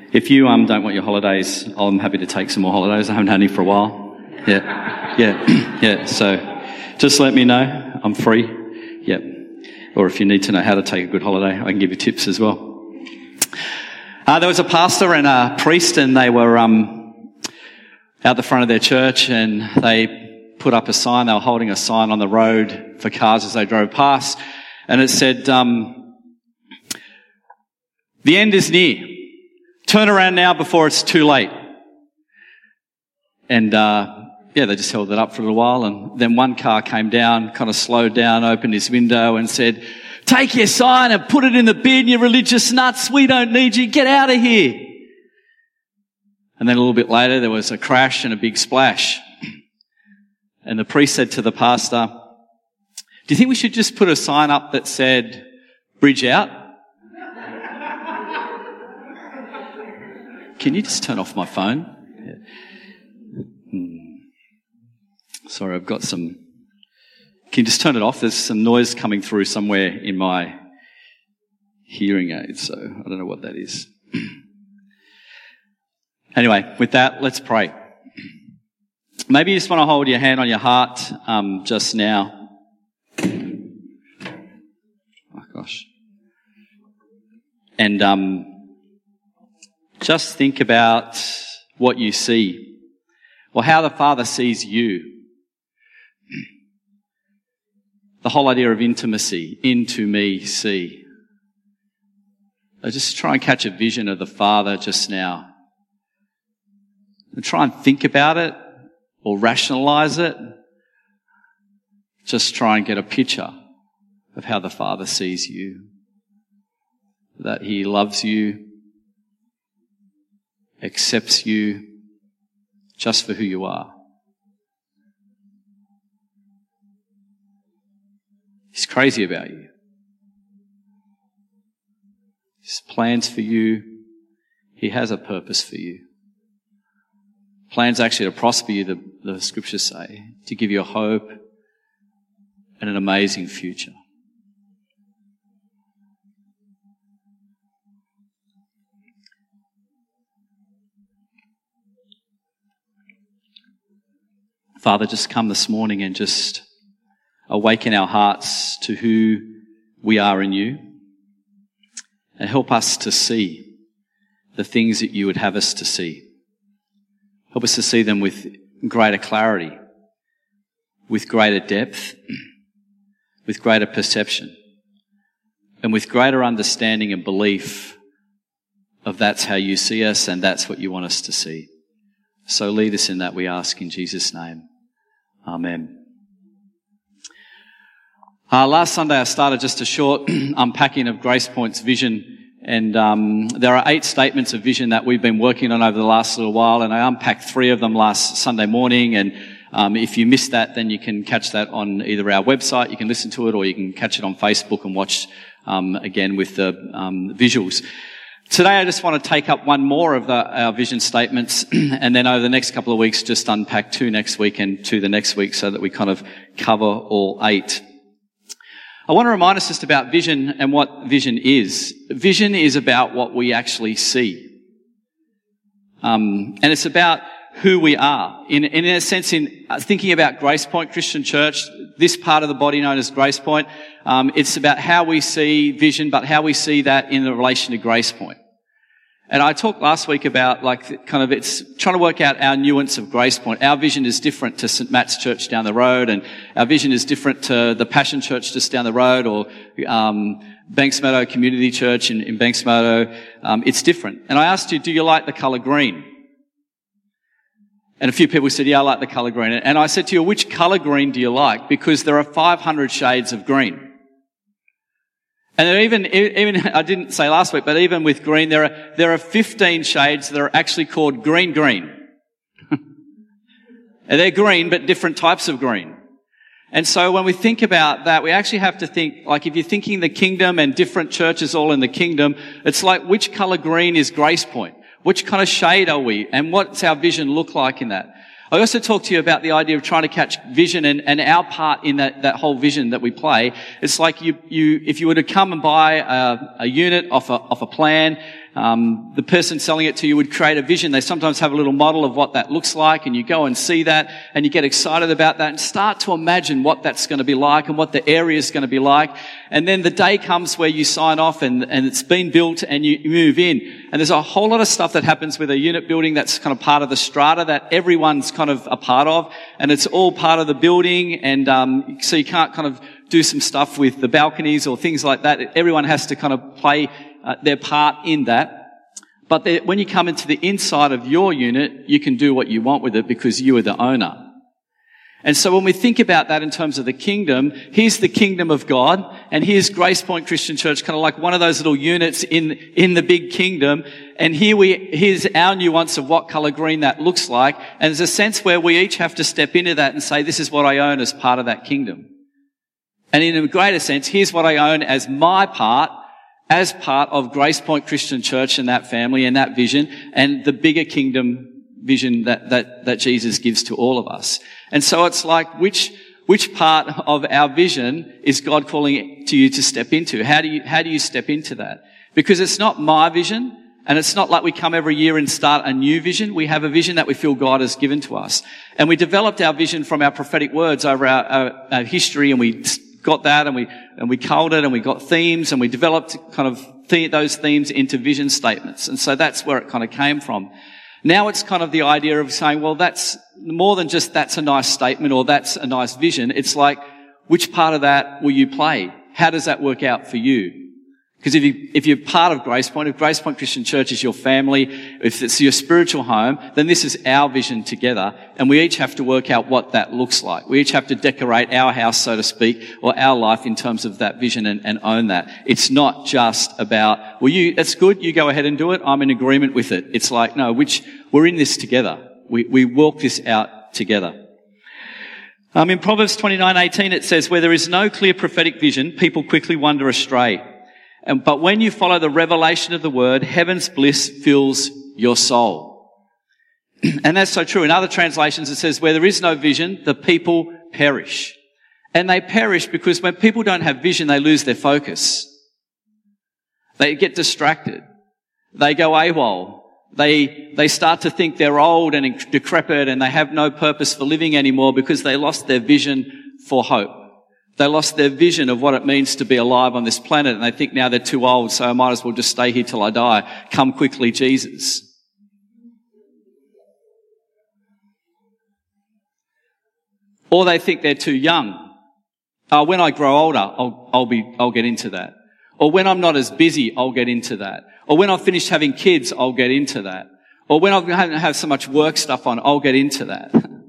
If you don't want your holidays, I'm happy to take some more holidays. I haven't had any for a while. Yeah. So just let me know. I'm free. Yep. Or if you need to know how to take a good holiday, I can give you tips as well. There was a pastor and a priest, and they were out the front of their church, and they put up a sign. They were holding a sign on the road for cars as they drove past, and it said, "The end is near. Turn around now before it's too late." And they just held it up for a little while, and then one car came down, kind of slowed down, opened his window and said, "Take your sign and put it in the bin, you religious nuts. We don't need you. Get out of here." And then a little bit later, there was a crash and a big splash. And the priest said to the pastor, "Do you think we should just put a sign up that said, 'Bridge out'?" Can you just turn off my phone? Sorry, I've got some... Can you just turn it off? There's some noise coming through somewhere in my hearing aid, so I don't know what that is. Anyway, with that, let's pray. Maybe you just want to hold your hand on your heart just now. Oh, gosh. And just think about what you see, or how the Father sees you. The whole idea of intimacy, into me, see. So just try and catch a vision of the Father just now. And try and think about it or rationalize it. Just try and get a picture of how the Father sees you. That He loves you, accepts you just for who you are. He's crazy about you. His plans for you, He has a purpose for you. Plans actually to prosper you, the scriptures say, to give you a hope and an amazing future. Father, just come this morning and just awaken our hearts to who we are in you, and help us to see the things that you would have us to see. Help us to see them with greater clarity, with greater depth, with greater perception, and with greater understanding and belief of that's how you see us and that's what you want us to see. So lead us in that, we ask in Jesus' name. Amen. Last Sunday I started just a short unpacking of Grace Point's vision, and there are 8 statements of vision that we've been working on over the last little while, and I unpacked 3 of them last Sunday morning, and if you missed that, then you can catch that on either our website, you can listen to it, or you can catch it on Facebook and watch again with the visuals. Today I just want to take up one more of our vision statements, and then over the next couple of weeks just unpack 2 next week and 2 the next week, so that we kind of cover all 8. I want to remind us just about vision and what vision is. Vision is about what we actually see. And it's about who we are. In a sense, in thinking about Grace Point Christian Church, this part of the body known as Grace Point, it's about how we see vision, but how we see that in relation to Grace Point. And I talked last week about it's trying to work out our nuance of Grace Point. Our vision is different to St. Matt's Church down the road, and our vision is different to the Passion Church just down the road, or Banks Meadow Community Church in Banks Meadow. It's different. And I asked you, do you like the colour green? And a few people said, yeah, I like the colour green. And I said to you, which colour green do you like? Because there are 500 shades of green. And even I didn't say last week, but even with green, there are 15 shades that are actually called green. And they're green, but different types of green. And so when we think about that, we actually have to think, like if you're thinking the kingdom and different churches all in the kingdom, it's like which colour green is Grace Point? Which kind of shade are we? And what's our vision look like in that? I also talked to you about the idea of trying to catch vision and our part in that whole vision that we play. It's like if you were to come and buy a unit off a plan, the person selling it to you would create a vision. They sometimes have a little model of what that looks like, and you go and see that, and you get excited about that and start to imagine what that's going to be like and what the area is going to be like. And then the day comes where you sign off and it's been built and you move in. And there's a whole lot of stuff that happens with a unit building that's kind of part of the strata that everyone's kind of a part of, and it's all part of the building. And so you can't kind of do some stuff with the balconies or things like that. Everyone has to kind of play their part in that. But when you come into the inside of your unit, you can do what you want with it because you are the owner. And so when we think about that in terms of the kingdom, here's the kingdom of God, and here's Grace Point Christian Church, kind of like one of those little units in the big kingdom. And here's our nuance of what colour green that looks like. And there's a sense where we each have to step into that and say, this is what I own as part of that kingdom. And in a greater sense, here's what I own as my part, as part of Grace Point Christian Church and that family and that vision and the bigger kingdom vision that Jesus gives to all of us. And so it's like, which part of our vision is God calling to you to step into? How do you step into that? Because it's not my vision, and it's not like we come every year and start a new vision. We have a vision that we feel God has given to us. And we developed our vision from our prophetic words over our history, and we got that, and we culled it, and we got themes, and we developed kind of those themes into vision statements. And so that's where it kind of came from. Now it's kind of the idea of saying, well, that's more than just that's a nice statement or that's a nice vision. It's like, which part of that will you play? How does that work out for you? Because if you're part of Grace Point, if Grace Point Christian Church is your family, if it's your spiritual home, then this is our vision together, and we each have to work out what that looks like. We each have to decorate our house, so to speak, or our life in terms of that vision and own that. It's not just about, that's good, you go ahead and do it, I'm in agreement with it. It's like, no, we're in this together. We walk this out together. In Proverbs 29:18 it says, where there is no clear prophetic vision, people quickly wander astray. But when you follow the revelation of the word, heaven's bliss fills your soul. And that's so true. In other translations it says, where there is no vision, the people perish. And they perish because when people don't have vision, they lose their focus. They get distracted. They go AWOL. They start to think they're old and decrepit, and they have no purpose for living anymore because they lost their vision for hope. They lost their vision of what it means to be alive on this planet, and they think now they're too old, so I might as well just stay here till I die. Come quickly, Jesus. Or they think they're too young. When I grow older, I'll get into that. Or when I'm not as busy, I'll get into that. Or when I've finished having kids, I'll get into that. Or when I haven't have so much work stuff on, I'll get into that.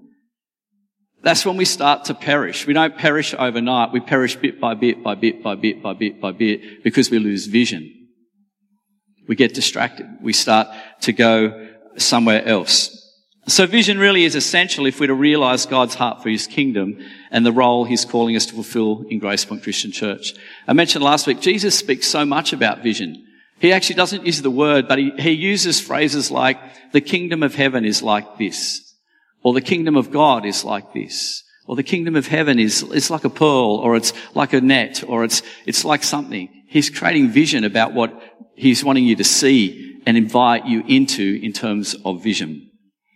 That's when we start to perish. We don't perish overnight. We perish bit by bit by bit by bit by bit by bit because we lose vision. We get distracted. We start to go somewhere else. So vision really is essential if we're to realise God's heart for his kingdom and the role he's calling us to fulfil in Grace Point Christian Church. I mentioned last week, Jesus speaks so much about vision. He actually doesn't use the word, but he uses phrases like, the kingdom of heaven is like this. Or the kingdom of God is like this. Or the kingdom of heaven is like a pearl, or it's like a net, or it's like something. He's creating vision about what he's wanting you to see and invite you into in terms of vision.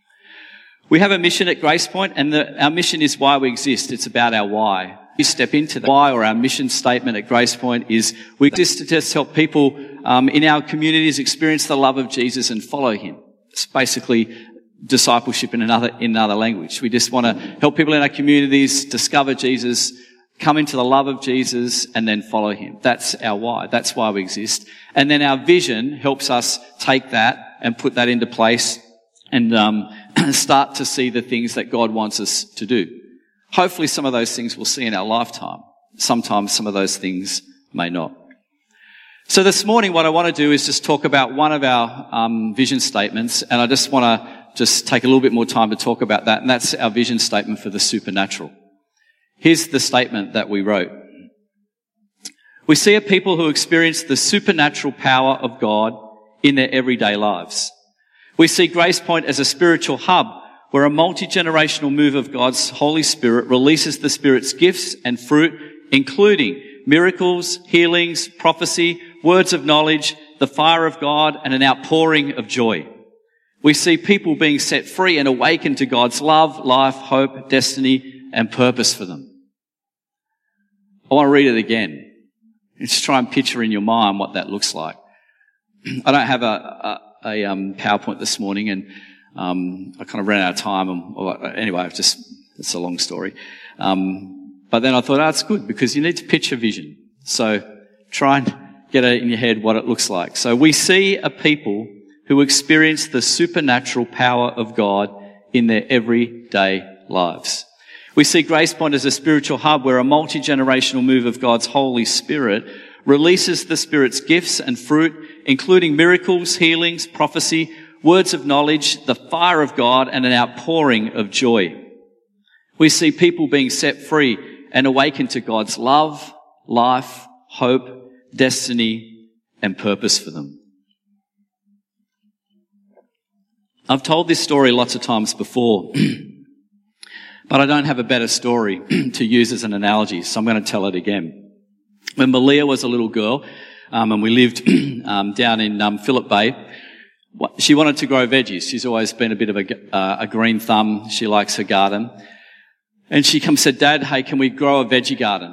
We have a mission at Grace Point, and our mission is why we exist. It's about our why. You step into the why, or our mission statement at Grace Point is we exist to just help people in our communities experience the love of Jesus and follow him. It's basically discipleship in another language. We just want to help people in our communities discover Jesus, come into the love of Jesus, and then follow him. That's our why. That's why we exist. And then our vision helps us take that and put that into place and start to see the things that God wants us to do. Hopefully some of those things we'll see in our lifetime. Sometimes some of those things may not. So this morning what I want to do is just talk about one of our vision statements, and I just want to take a little bit more time to talk about that, and that's our vision statement for the supernatural. Here's the statement that we wrote. We see a people who experience the supernatural power of God in their everyday lives. We see Grace Point as a spiritual hub where a multi-generational move of God's Holy Spirit releases the Spirit's gifts and fruit, including miracles, healings, prophecy, words of knowledge, the fire of God, and an outpouring of joy. We see people being set free and awakened to God's love, life, hope, destiny, and purpose for them. I want to read it again. Just try and picture in your mind what that looks like. I don't have a PowerPoint this morning, and I kind of ran out of time. Anyway, it's a long story. But then I thought, it's good because you need to picture vision. So try and get it in your head what it looks like. So we see a people who experience the supernatural power of God in their everyday lives. We see Grace Point as a spiritual hub where a multi-generational move of God's Holy Spirit releases the Spirit's gifts and fruit, including miracles, healings, prophecy, words of knowledge, the fire of God, and an outpouring of joy. We see people being set free and awakened to God's love, life, hope, destiny, and purpose for them. I've told this story lots of times before, but I don't have a better story to use as an analogy, so I'm going to tell it again. When Malia was a little girl, and we lived down in Phillip Bay, she wanted to grow veggies. She's always been a bit of a green thumb. She likes her garden. And she said, Dad, hey, can we grow a veggie garden?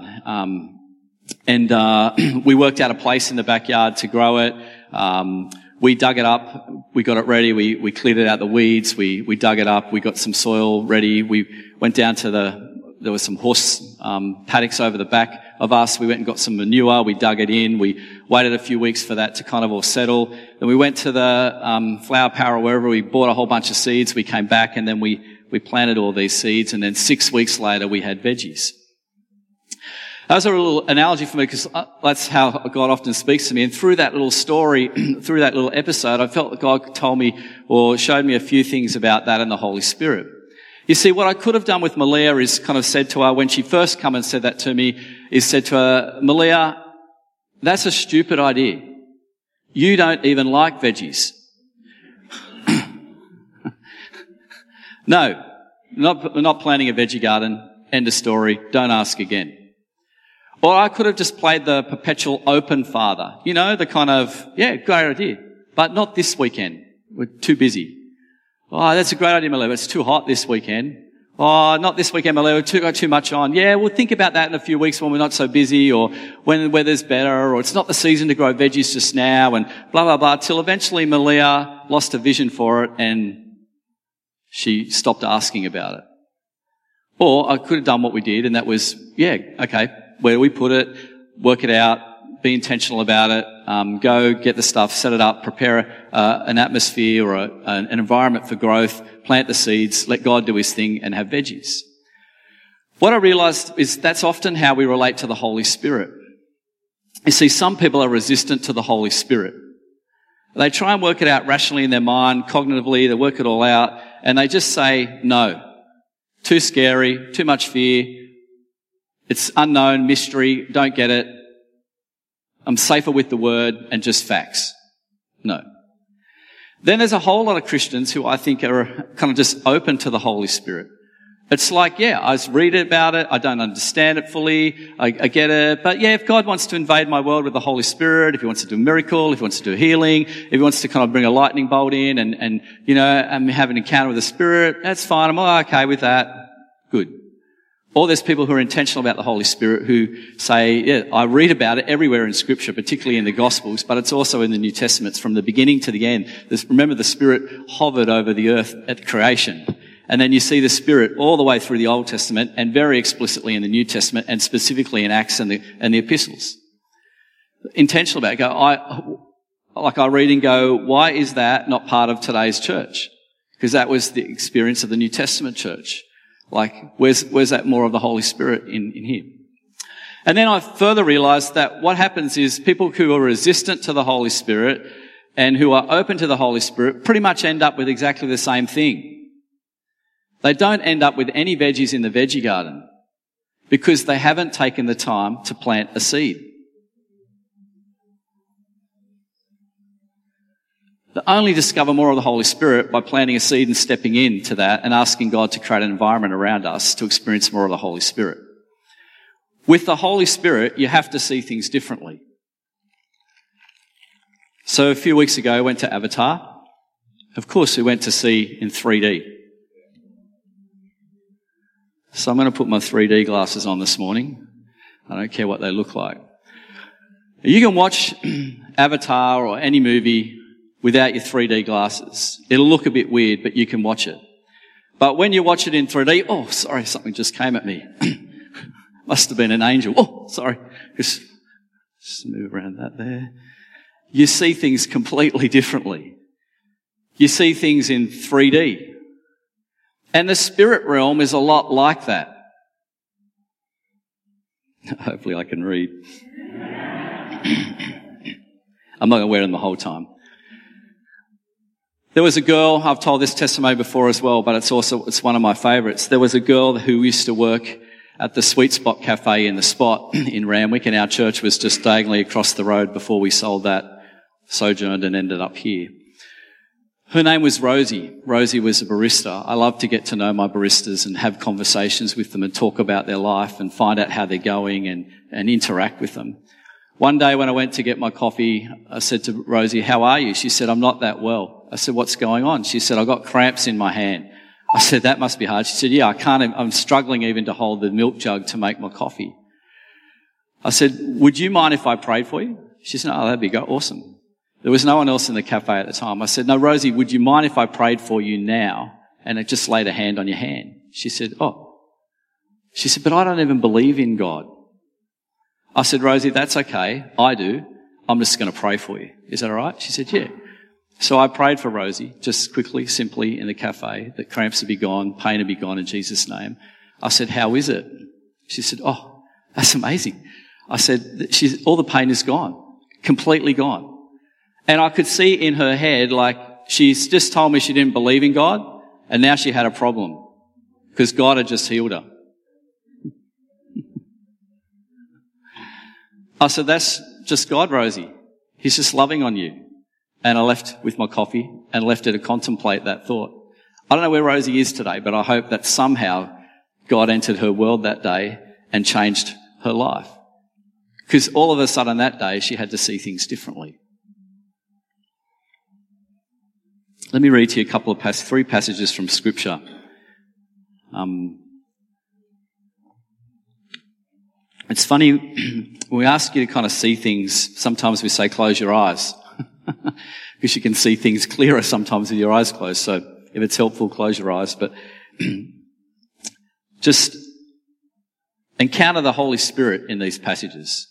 And we worked out a place in the backyard to grow it. We dug it up. We got it ready. We cleared it out the weeds. We dug it up. We got some soil ready. We went down to there was some horse paddocks over the back of us. We went and got some manure. We dug it in. We waited a few weeks for that to kind of all settle. Then we went to the Flower Power or wherever. We bought a whole bunch of seeds. We came back and then we planted all these seeds. And then 6 weeks later, we had veggies. That was a little analogy for me because that's how God often speaks to me. And through that little story, through that little episode, I felt that God told me or showed me a few things about that and the Holy Spirit. You see, what I could have done with Malia is kind of said to her when she first come and said that to me, is said to her, Malia, that's a stupid idea. You don't even like veggies. No, we're not planting a veggie garden. End of story. Don't ask again. Or I could have just played the perpetual open father. You know, the kind of, great idea. But not this weekend. We're too busy. Oh, that's a great idea, Malia. It's too hot this weekend. Oh, not this weekend, Malia. We've got too much on. Yeah, we'll think about that in a few weeks when we're not so busy or when the weather's better or it's not the season to grow veggies just now and blah, blah, blah. Till eventually Malia lost a vision for it and she stopped asking about it. Or I could have done what we did and that was, okay. Where do we put it? Work it out. Be intentional about it. Go get the stuff, set it up, prepare an atmosphere or an environment for growth, plant the seeds, let God do his thing and have veggies. What I realized is that's often how we relate to the Holy Spirit. You see, some people are resistant to the Holy Spirit. They try and work it out rationally in their mind, cognitively, they work it all out, and they just say, no. Too scary, too much fear. It's unknown, mystery, don't get it. I'm safer with the word and just facts. No. Then there's a whole lot of Christians who I think are kind of just open to the Holy Spirit. It's like, I read about it, I don't understand it fully, I get it, but if God wants to invade my world with the Holy Spirit, if he wants to do a miracle, if he wants to do healing, if he wants to kind of bring a lightning bolt in and have an encounter with the Spirit, that's fine, I'm all okay with that. Good. Or there's people who are intentional about the Holy Spirit who say, I read about it everywhere in Scripture, particularly in the Gospels, but it's also in the New Testaments from the beginning to the end. Remember, the Spirit hovered over the earth at creation. And then you see the Spirit all the way through the Old Testament and very explicitly in the New Testament and specifically in Acts and the epistles. Intentional about it. I read and go, why is that not part of today's church? Because that was the experience of the New Testament church. Where's that more of the Holy Spirit in here? And then I further realized that what happens is people who are resistant to the Holy Spirit and who are open to the Holy Spirit pretty much end up with exactly the same thing. They don't end up with any veggies in the veggie garden because they haven't taken the time to plant a seed. They only discover more of the Holy Spirit by planting a seed and stepping into that and asking God to create an environment around us to experience more of the Holy Spirit. With the Holy Spirit, you have to see things differently. So a few weeks ago, I went to Avatar. Of course, we went to see in 3D. So I'm going to put my 3D glasses on this morning. I don't care what they look like. You can watch Avatar or any movie without your 3D glasses. It'll look a bit weird, but you can watch it. But when you watch it in 3D, oh, sorry, something just came at me. Must have been an angel. Oh, sorry. Just move around that there. You see things completely differently. You see things in 3D. And the spirit realm is a lot like that. Hopefully I can read. I'm not going to wear them the whole time. There was a girl, I've told this testimony before as well, but it's one of my favourites. There was a girl who used to work at the Sweet Spot Cafe in the Spot in Randwick, and our church was just diagonally across the road before we sold that, sojourned and ended up here. Her name was Rosie. Rosie was a barista. I love to get to know my baristas and have conversations with them and talk about their life and find out how they're going and interact with them. One day when I went to get my coffee, I said to Rosie, "How are you?" She said, "I'm not that well." I said, "What's going on?" She said, "I got cramps in my hand." I said, "That must be hard." She said, "Yeah, I'm struggling even to hold the milk jug to make my coffee." I said, "Would you mind if I prayed for you?" She said, "Oh, that'd be awesome." There was no one else in the cafe at the time. I said, "No, Rosie, would you mind if I prayed for you now and I just laid a hand on your hand?" She said, "Oh." She said, "But I don't even believe in God." I said, "Rosie, that's okay. I do. I'm just going to pray for you. Is that all right?" She said, "Yeah." So I prayed for Rosie, just quickly, simply in the cafe, that cramps would be gone, pain would be gone in Jesus' name. I said, "How is it?" She said, "Oh, that's amazing." I said, all the pain is gone, completely gone. And I could see in her head, like, she's just told me she didn't believe in God, and now she had a problem, because God had just healed her. I said, "That's just God, Rosie. He's just loving on you." And I left with my coffee and left her to contemplate that thought. I don't know where Rosie is today, but I hope that somehow God entered her world that day and changed her life. Because all of a sudden that day, she had to see things differently. Let me read to you three passages from Scripture. It's funny, when we ask you to kind of see things, sometimes we say close your eyes. Because you can see things clearer sometimes with your eyes closed. So if it's helpful, close your eyes. But just encounter the Holy Spirit in these passages.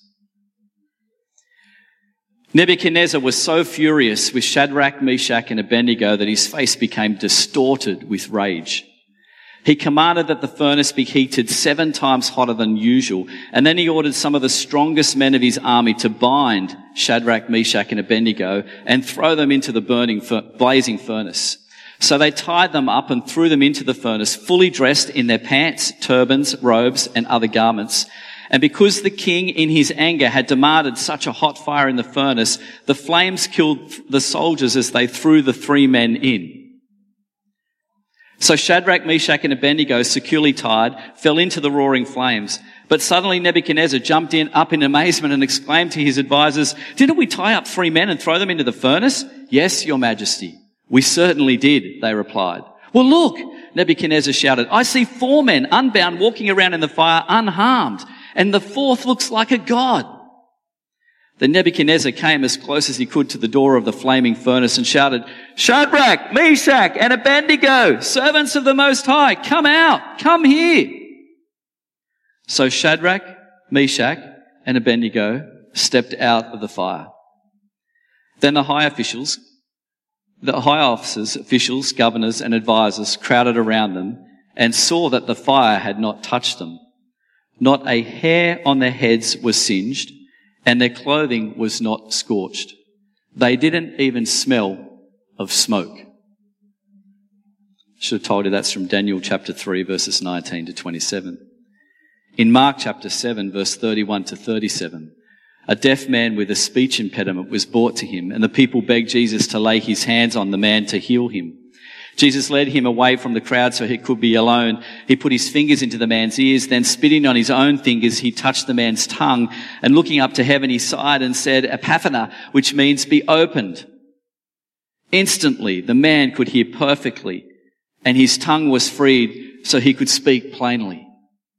Nebuchadnezzar was so furious with Shadrach, Meshach, and Abednego that his face became distorted with rage. He commanded that the furnace be heated 7 times hotter than usual, and then he ordered some of the strongest men of his army to bind Shadrach, Meshach, and Abednego and throw them into the blazing furnace. So they tied them up and threw them into the furnace, fully dressed in their pants, turbans, robes, and other garments. And because the king, in his anger, had demanded such a hot fire in the furnace, the flames killed the soldiers as they threw the 3 men in. So Shadrach, Meshach, and Abednego, securely tied, fell into the roaring flames. But suddenly Nebuchadnezzar jumped up in amazement and exclaimed to his advisors, "Didn't we tie up 3 men and throw them into the furnace?" "Yes, your majesty, we certainly did," they replied. "Well, look," Nebuchadnezzar shouted, "I see 4 men unbound walking around in the fire unharmed, and the 4th looks like a god." Then Nebuchadnezzar came as close as he could to the door of the flaming furnace and shouted, "Shadrach, Meshach, and Abednego, servants of the Most High, come out, come here." So Shadrach, Meshach, and Abednego stepped out of the fire. Then the high officers, officials, governors, and advisors crowded around them and saw that the fire had not touched them. Not a hair on their heads was singed, and their clothing was not scorched. They didn't even smell of smoke. Should have told you that's from Daniel chapter 3, verses 19 to 27. In Mark chapter 7, verse 31 to 37, a deaf man with a speech impediment was brought to him, and the people begged Jesus to lay his hands on the man to heal him. Jesus led him away from the crowd so he could be alone. He put his fingers into the man's ears, then spitting on his own fingers, he touched the man's tongue, and looking up to heaven, he sighed and said, Epaphana, which means be opened. Instantly, the man could hear perfectly, and his tongue was freed so he could speak plainly.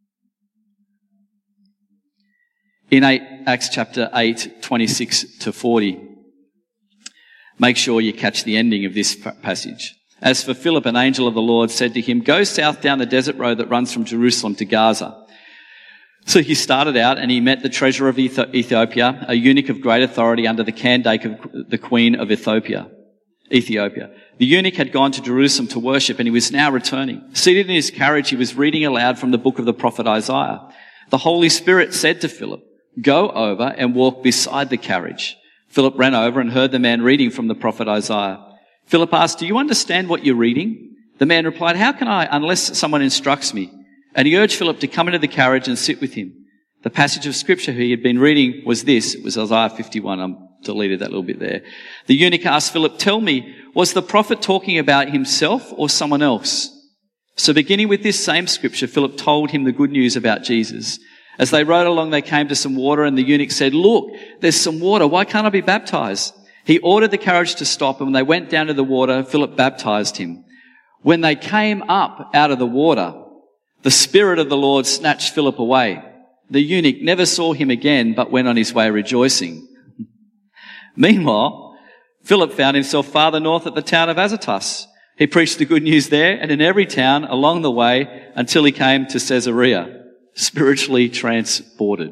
In Acts chapter 8, 26 to 40, make sure you catch the ending of this passage. As for Philip, an angel of the Lord said to him, go south down the desert road that runs from Jerusalem to Gaza. So he started out and he met the treasurer of Ethiopia, a eunuch of great authority under the Candake of the queen of Ethiopia. The eunuch had gone to Jerusalem to worship and he was now returning. Seated in his carriage, he was reading aloud from the book of the prophet Isaiah. The Holy Spirit said to Philip, go over and walk beside the carriage. Philip ran over and heard the man reading from the prophet Isaiah. Philip asked, do you understand what you're reading? The man replied, how can I unless someone instructs me? And he urged Philip to come into the carriage and sit with him. The passage of scripture he had been reading was this. It was Isaiah 51. I deleted that little bit there. The eunuch asked Philip, tell me, was the prophet talking about himself or someone else? So beginning with this same scripture, Philip told him the good news about Jesus. As they rode along, they came to some water and the eunuch said, look, there's some water. Why can't I be baptized? He ordered the carriage to stop, and when they went down to the water, Philip baptized him. When they came up out of the water, the Spirit of the Lord snatched Philip away. The eunuch never saw him again, but went on his way rejoicing. Meanwhile, Philip found himself farther north at the town of Azotus. He preached the good news there and in every town along the way until he came to Caesarea, spiritually transported.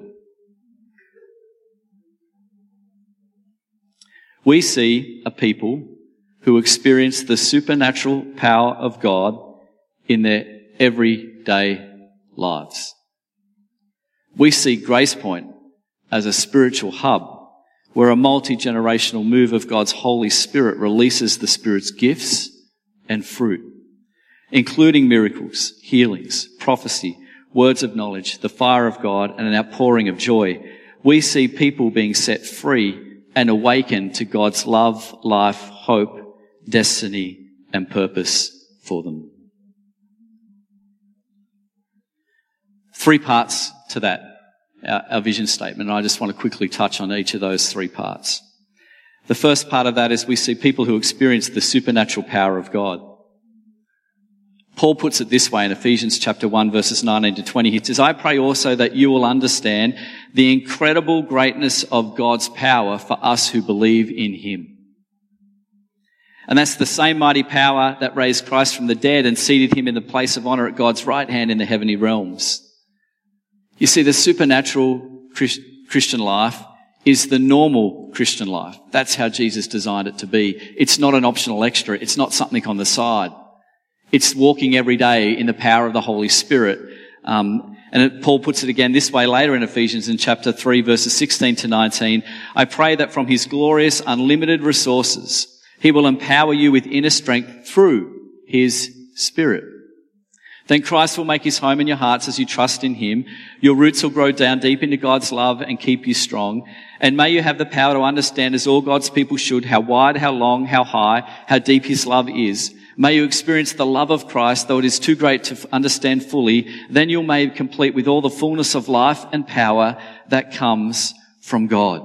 We see a people who experience the supernatural power of God in their everyday lives. We see Grace Point as a spiritual hub where a multi-generational move of God's Holy Spirit releases the Spirit's gifts and fruit, including miracles, healings, prophecy, words of knowledge, the fire of God, and an outpouring of joy. We see people being set free and awakened to God's love, life, hope, destiny, and purpose for them. 3 parts to that, our vision statement, and I just want to quickly touch on each of those 3 parts. The first part of that is we see people who experience the supernatural power of God. Paul puts it this way in Ephesians chapter 1, verses 19 to 20. He says, I pray also that you will understand the incredible greatness of God's power for us who believe in him. And that's the same mighty power that raised Christ from the dead and seated him in the place of honor at God's right hand in the heavenly realms. You see, the supernatural Christian life is the normal Christian life. That's how Jesus designed it to be. It's not an optional extra. It's not something on the side. It's walking every day in the power of the Holy Spirit. Paul puts it again this way later in Ephesians in chapter 3, verses 16 to 19. I pray that from his glorious, unlimited resources, he will empower you with inner strength through his Spirit. Then Christ will make his home in your hearts as you trust in him. Your roots will grow down deep into God's love and keep you strong. And may you have the power to understand, as all God's people should, how wide, how long, how high, how deep his love is. May you experience the love of Christ, though it is too great to understand fully. Then you'll be complete with all the fullness of life and power that comes from God.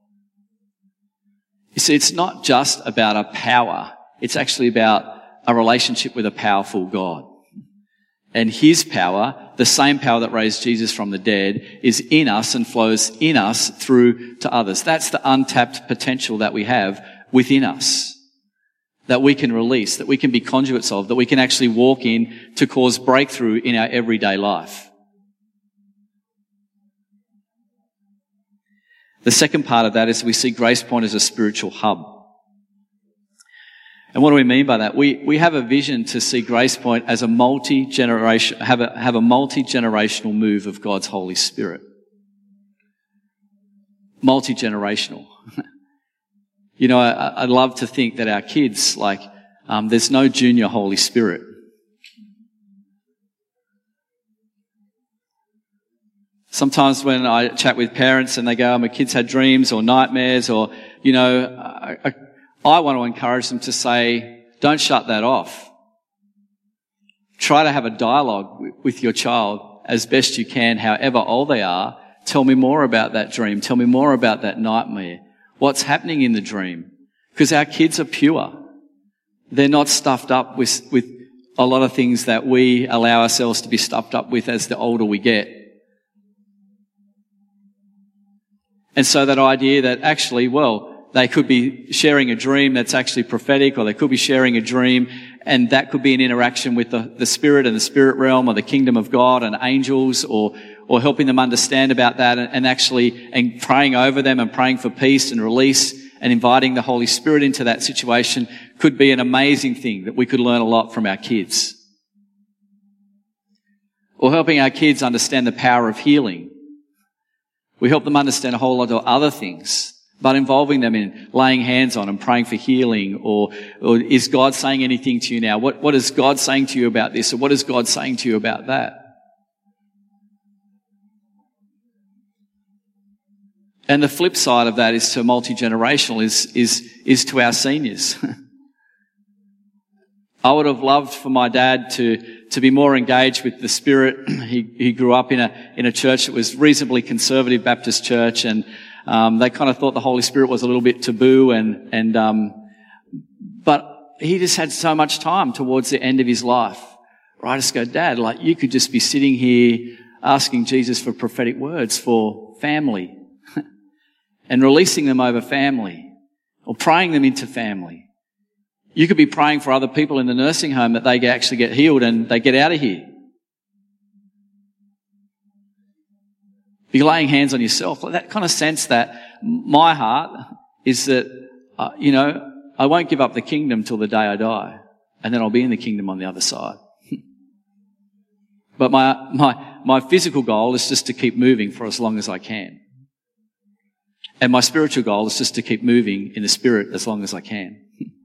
You see, it's not just about a power. It's actually about a relationship with a powerful God. And his power, the same power that raised Jesus from the dead, is in us and flows in us through to others. That's the untapped potential that we have within us, that we can release, that we can be conduits of, that we can actually walk in to cause breakthrough in our everyday life. The second part of that is we see Grace Point as a spiritual hub. And what do we mean by that? We have a vision to see Grace Point as a have a multi-generational move of God's Holy Spirit. Multi-generational. You know, I'd love to think that our kids, there's no junior Holy Spirit. Sometimes when I chat with parents and they go, my kids had dreams or nightmares or, I want to encourage them to say, don't shut that off. Try to have a dialogue with your child as best you can, however old they are. Tell me more about that dream. Tell me more about that nightmare. What's happening in the dream? Because our kids are pure. They're not stuffed up with a lot of things that we allow ourselves to be stuffed up with as the older we get. And so that idea that actually, well, they could be sharing a dream that's actually prophetic, or they could be sharing a dream and that could be an interaction with the spirit and the spirit realm or the kingdom of God and angels, or helping them understand about that and praying over them and praying for peace and release and inviting the Holy Spirit into that situation could be an amazing thing that we could learn a lot from our kids. Or helping our kids understand the power of healing. We help them understand a whole lot of other things, but involving them in laying hands on and praying for healing, or is God saying anything to you now? What is God saying to you about this? Or what is God saying to you about that? And the flip side of that is to multi-generational, is to our seniors. I would have loved for my dad to be more engaged with the Spirit. He grew up in a church that was reasonably conservative Baptist church, and they kind of thought the Holy Spirit was a little bit taboo, but he just had so much time towards the end of his life. I just go, Dad, like you could just be sitting here asking Jesus for prophetic words for family and releasing them over family, or praying them into family. You could be praying for other people in the nursing home that they actually get healed and they get out of here. Be laying hands on yourself. That kind of sense that my heart is that, I won't give up the kingdom till the day I die, and then I'll be in the kingdom on the other side. But my physical goal is just to keep moving for as long as I can. And my spiritual goal is just to keep moving in the Spirit as long as I can.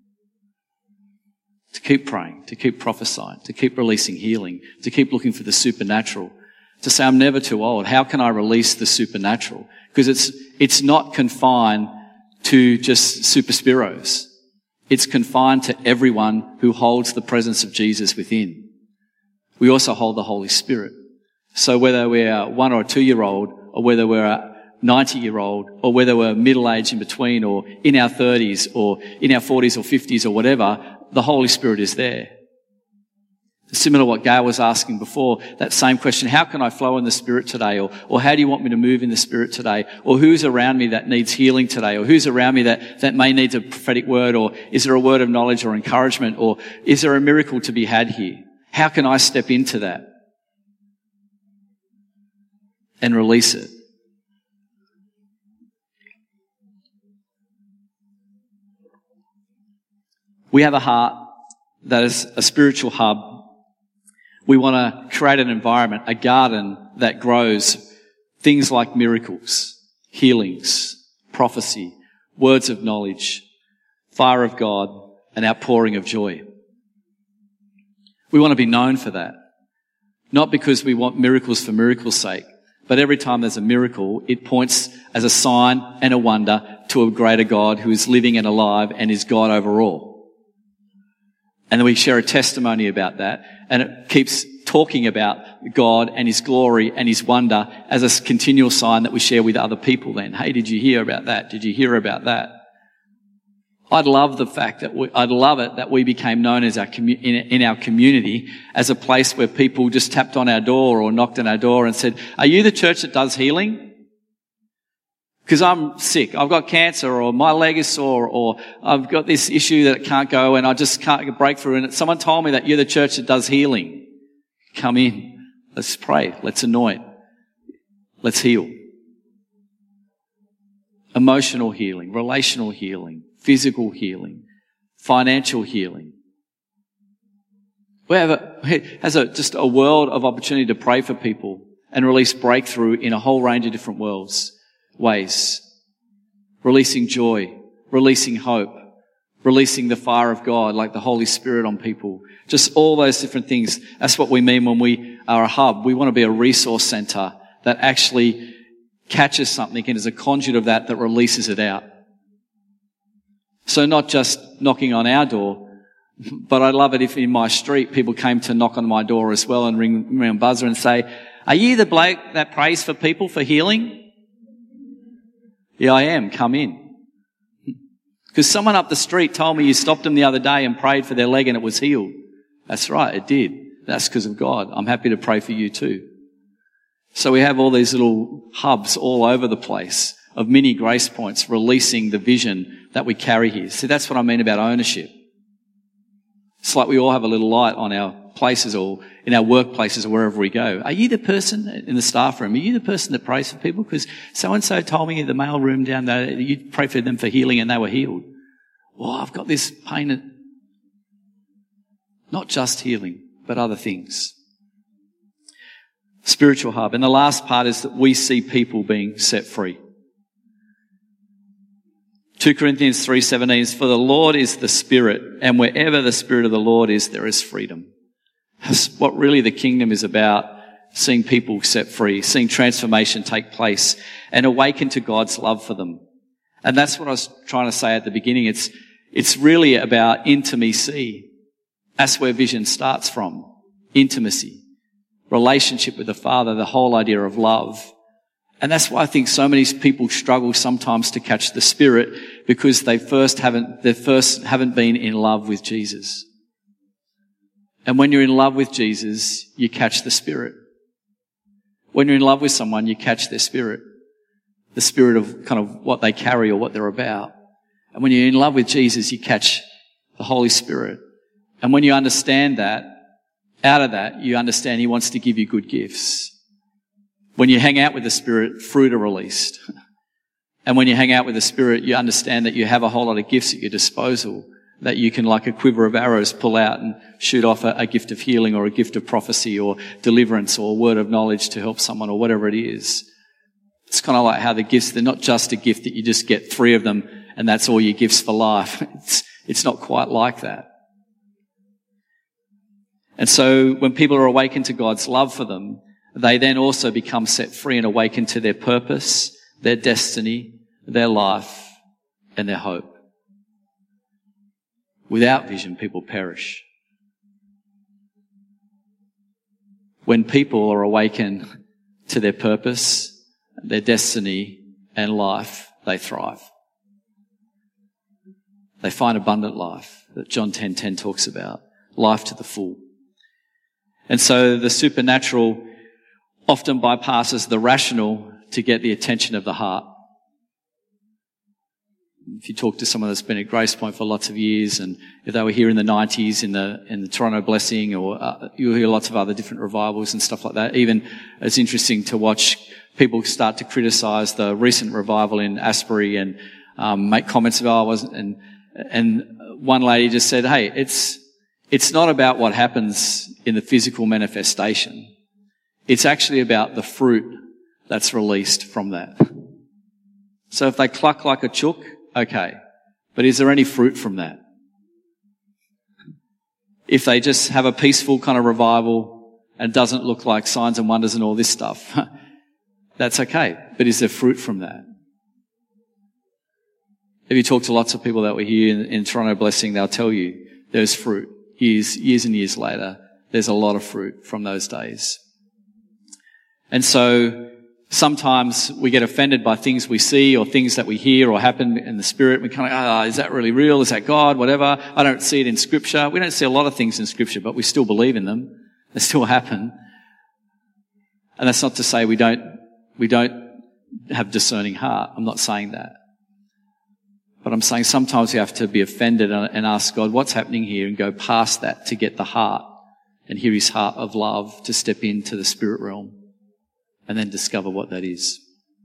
To keep praying, to keep prophesying, to keep releasing healing, to keep looking for the supernatural. To say, I'm never too old. How can I release the supernatural? Because it's not confined to just super spiros. It's confined to everyone who holds the presence of Jesus within. We also hold the Holy Spirit. So whether we're a 1 or a 2-year-old, or whether we're a 90-year-old, or whether we're middle-aged in between, or in our 30s, or in our 40s or 50s or whatever, the Holy Spirit is there. Similar to what Gail was asking before, that same question, how can I flow in the Spirit today? Or how do you want me to move in the Spirit today? Or who's around me that needs healing today? Or who's around me that may need a prophetic word? Or is there a word of knowledge or encouragement? Or is there a miracle to be had here? How can I step into that and release it? We have a heart that is a spiritual hub. We want to create an environment, a garden that grows things like miracles, healings, prophecy, words of knowledge, fire of God, and outpouring of joy. We want to be known for that. Not because we want miracles for miracles' sake, but every time there's a miracle, it points as a sign and a wonder to a greater God who is living and alive and is God over all. And then we share a testimony about that, and it keeps talking about God and His glory and His wonder as a continual sign that we share with other people then. Hey, did you hear about that? Did you hear about that? I'd love it that we became known as in our community as a place where people just tapped on our door or knocked on our door and said, are you the church that does healing? Because I'm sick, I've got cancer, or my leg is sore, or I've got this issue that can't go and I just can't get breakthrough. And someone told me that you're the church that does healing. Come in. Let's pray. Let's anoint. Let's heal. Emotional healing, relational healing, physical healing, financial healing. We have just a world of opportunity to pray for people and release breakthrough in a whole range of different ways. Releasing joy, releasing hope, releasing the fire of God like the Holy Spirit on people. Just all those different things. That's what we mean when we are a hub. We want to be a resource center that actually catches something and is a conduit of that releases it out. So not just knocking on our door, But I'd love it if in my street people came to knock on my door as well and ring around buzzer and say, "Are you the bloke that prays for people for healing?" "Yeah, I am. Come in." Because someone up the street told me you stopped them the other day and prayed for their leg and it was healed. That's right, it did. That's because of God. I'm happy to pray for you too. So we have all these little hubs all over the place of mini grace points releasing the vision that we carry here. See, that's what I mean about ownership. It's like we all have a little light on our places or in our workplaces or wherever we go. Are you the person in the staff room? Are you the person that prays for people? Because so-and-so told me in the mail room down there that you pray for them for healing and they were healed. Well, I've got this pain. Not just healing, but other things. Spiritual hub. And the last part is that we see people being set free. 2 Corinthians 3:17 is, "For the Lord is the Spirit, and wherever the Spirit of the Lord is, there is freedom." That's what really the kingdom is about, seeing people set free, seeing transformation take place, and awaken to God's love for them. And that's what I was trying to say at the beginning. It's really about intimacy. That's where vision starts from. Intimacy. Relationship with the Father, the whole idea of love. And that's why I think so many people struggle sometimes to catch the Spirit, because they first haven't been in love with Jesus. And when you're in love with Jesus, you catch the Spirit. When you're in love with someone, you catch their spirit. The spirit of kind of what they carry or what they're about. And when you're in love with Jesus, you catch the Holy Spirit. And when you understand that, out of that, you understand He wants to give you good gifts. When you hang out with the Spirit, fruit are released. And when you hang out with the Spirit, you understand that you have a whole lot of gifts at your disposal that you can, like a quiver of arrows, pull out and shoot off a gift of healing or a gift of prophecy or deliverance or a word of knowledge to help someone or whatever it is. It's kind of like how the gifts, they're not just a gift that you just get 3 of them and that's all your gifts for life. It's not quite like that. And so when people are awakened to God's love for them, they then also become set free and awakened to their purpose, their destiny, their life, and their hope. Without vision, people perish. When people are awakened to their purpose, their destiny, and life, they thrive. They find abundant life that John 10:10 talks about, life to the full. And so the supernatural often bypasses the rational to get the attention of the heart. If you talk to someone that's been at Grace Point for lots of years, and if they were here in the 90s in the Toronto Blessing, or you'll hear lots of other different revivals and stuff like that. Even it's interesting to watch people start to criticise the recent revival in Asbury and make comments about I wasn't. And one lady just said, "Hey, it's not about what happens in the physical manifestation. It's actually about the fruit that's released from that." So if they cluck like a chook, okay. But is there any fruit from that? If they just have a peaceful kind of revival and doesn't look like signs and wonders and all this stuff, that's okay. But is there fruit from that? If you talk to lots of people that were here in Toronto Blessing, they'll tell you there's fruit. Years and years later, there's a lot of fruit from those days. And so sometimes we get offended by things we see or things that we hear or happen in the Spirit. We kind of, is that really real? Is that God? Whatever. I don't see it in Scripture. We don't see a lot of things in Scripture, but we still believe in them. They still happen. And that's not to say we don't have discerning heart. I'm not saying that. But I'm saying sometimes we have to be offended and ask God, what's happening here? And go past that to get the heart and hear His heart of love to step into the spirit realm and then discover what that is.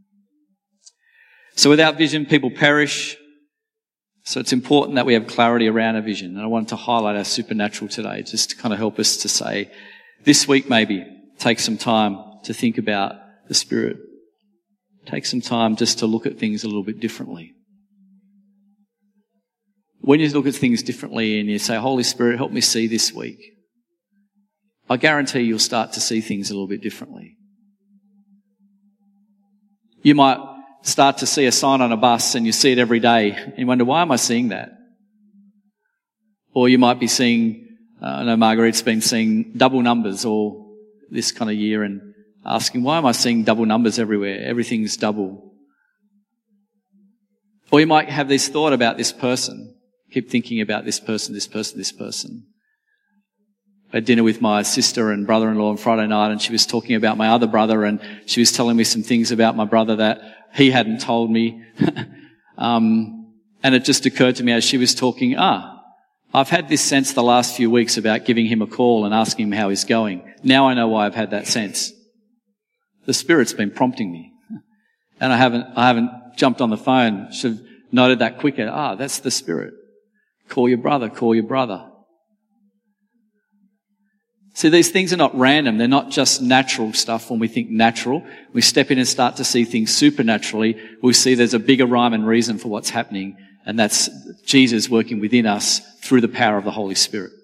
So without vision, people perish. So it's important that we have clarity around our vision. And I wanted to highlight our supernatural today, just to kind of help us to say, this week maybe, take some time to think about the Spirit. Take some time just to look at things a little bit differently. When you look at things differently and you say, Holy Spirit, help me see this week, I guarantee you'll start to see things a little bit differently. You might start to see a sign on a bus and you see it every day and you wonder, why am I seeing that? Or you might be seeing, I know Marguerite's been seeing double numbers all this kind of year and asking, why am I seeing double numbers everywhere? Everything's double. Or you might have this thought about this person. Keep thinking about this person, this person, this person. I had dinner with my sister and brother-in-law on Friday night, and she was talking about my other brother, and she was telling me some things about my brother that he hadn't told me. And it just occurred to me as she was talking, I've had this sense the last few weeks about giving him a call and asking him how he's going. Now I know why I've had that sense. The Spirit's been prompting me. And I haven't jumped on the phone. Should have noted that quicker. That's the Spirit. Call your brother, call your brother. See, these things are not random. They're not just natural stuff when we think natural. We step in and start to see things supernaturally. We see there's a bigger rhyme and reason for what's happening, and that's Jesus working within us through the power of the Holy Spirit.